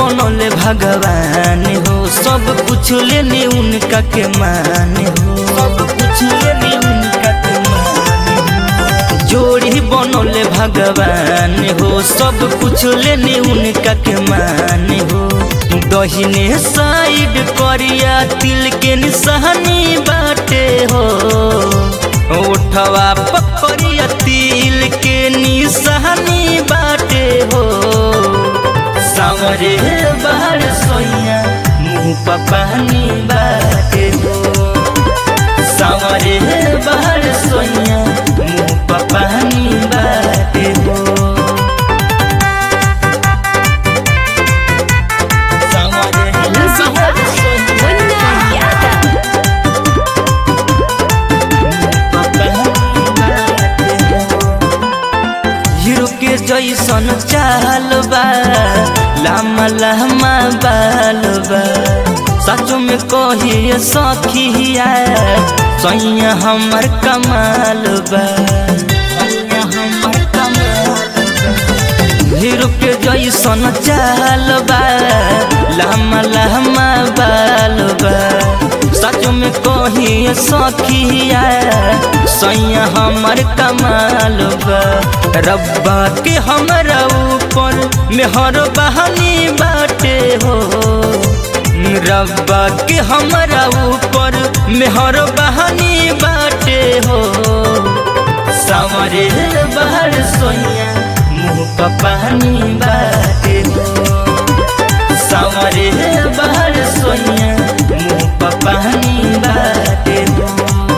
बनले भगवान हो, सब कुछ लेने उनका के मान हो, सब कुछ लेने उनका के मान हो। जोड़ी बनले भगवान हो, सब कुछ लेने उनका के मान हो। दहिने साइड करिया तिल के निशानी बाटे हो, उठवा पकड़िया तिल के निशानी बाटे हो। सावरे बाहर सोइया मुँह पर पानी बाटे हो, सावरे बाहर सोइया मुँह पर पानी बाटे हो। जैसन चाल बा लामा लामा बाल बा, सचो में कहिए सखिया सैया हमर कमाल बा, सैया हमर कमाल बा। हीरो के जैसन चाल बा लामा लामा बाल बा, सचो में कहिए सखिया सैया हमर कमाल बा। रब्बा के हमरा ऊपर मेहर बहानी बाटे हो, रब्बा के हमरा ऊपर मेहर बहानी बाटे हो। सावरे बाहर सोइया मुँह पर पानी बाटे हो, सावरे बाहर सोइया मुँह पर पानी बाटे हो।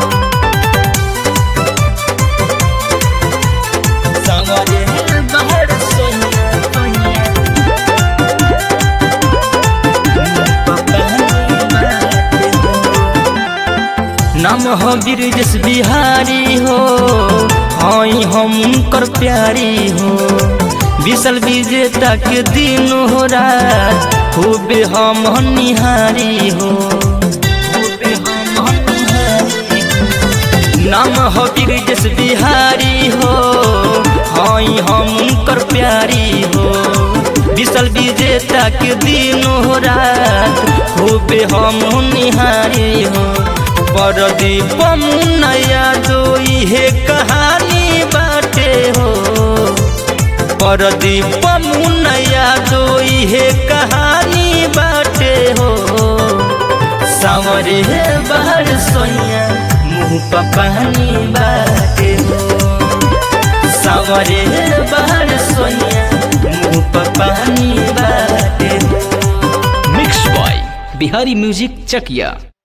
नाम हो ब्रिजेश बिहारी हो, हई हम उनकर प्यारी हो। विशाल विजेता के दिन हो रात खूबे हम निहारी हो, खूबे हम निहारी हो। नाम हो ब्रिजेश बिहारी हो, हई हम उनकर प्यारी हो। विशाल विजेता के दिन हो रात खूबे हम निहारी हो। परदीप मुन्नया दो इहे कहानी बाटे हो, परदीप मुन्नया दो इहे कहानी बाटे हो। सावरे बाहर सोइया मुँह पर पानी बाटे हो, सावरे बाहर सोइया मुँह पर पानी बाटे हो। मिक्स बॉय बिहारी म्यूजिक चकिया।